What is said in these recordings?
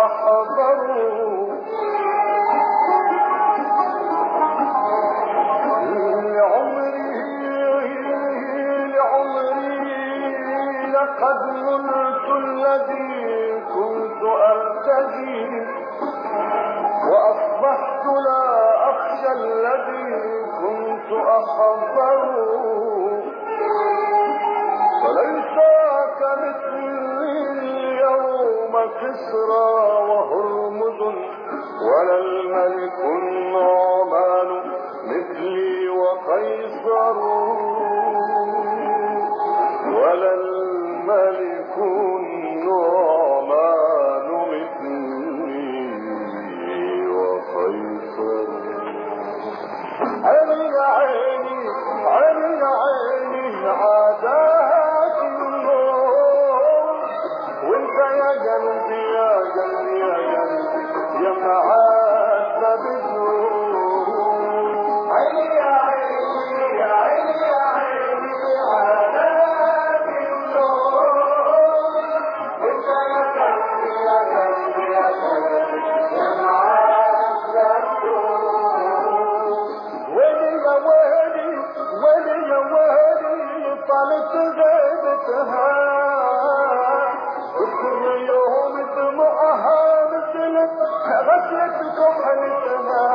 أحضروا لعمري لقد نلت الذي كنت أرتجي وأصبحت لا أخشى الذي كنت أحضر فليس كمثلي اليوم كسرى وهرمز ولا الملك النعمان مثلي وقيصر ولا الملك النعمان مثلي وقيصر. عيني يا عيني عيني يا عيني عادات النور وانت يا قلبي يا قلبي يا قلبي يا معذب الزور. عيني يا عيني يا عيني يا عيني عادات النور وانت يا قلبي يا قلبي يا قلبي يا معذب الزور. ويلي يا ويلي ويلي يا ويلي طالت غيبتها وكل يوم دموعها مثلت غسلت كحلتها.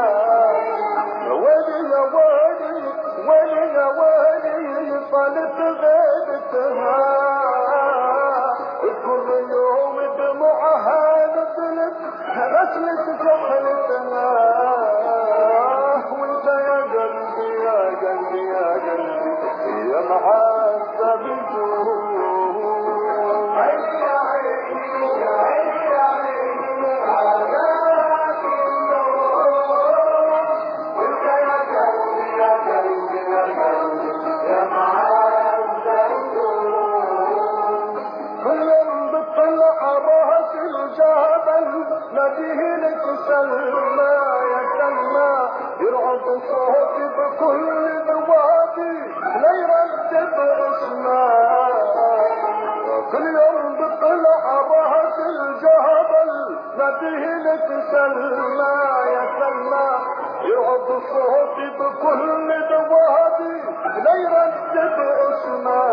ويلي يا ويلي ويلي يا ويلي طالت غيبتها وكل يوم دموعها مثلت غسلت كحلتها. وانت يا قلبي يا قلبي يا قلبي يا معذب الجروح. عيني يا عيني يا عيني يا عيني عذاب النور وانت يا قلبي يا قلبي يا قلبي يا معذب الجروح. كل يوم بتطلع راس الجبل ناديه لك سلمى يا سلمى يرعد صوتي بكل بوادي لا يردد اسمه. كل يوم بطلع راس الجبل ناديه لك سلمى يا سلمى يرعد صوتي بكل بوادي لا يردد اسمه.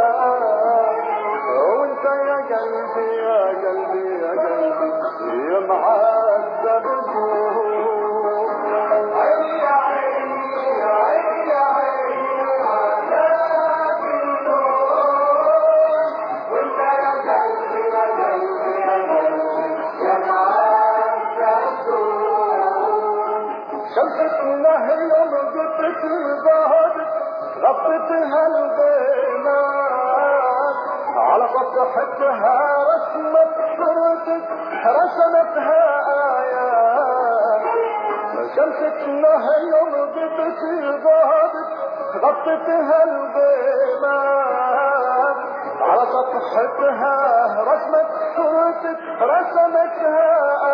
وانت يا قلبي يا قلبي يا قلبي يا معذب الجروح. عيني يا عيني يا عيني يا عيني عذاب النور وانت يا قلبي يا قلبي يا قلبي يا معذب الجروح. شمستنا يوم قطت البهدت غطتها الغيمات على صفحتها رسمت صورتك رسمتها آيات. شمستنا يوم قطت البهدت غطتها الغيمات على صفحتها رسمت صورتك رسمتها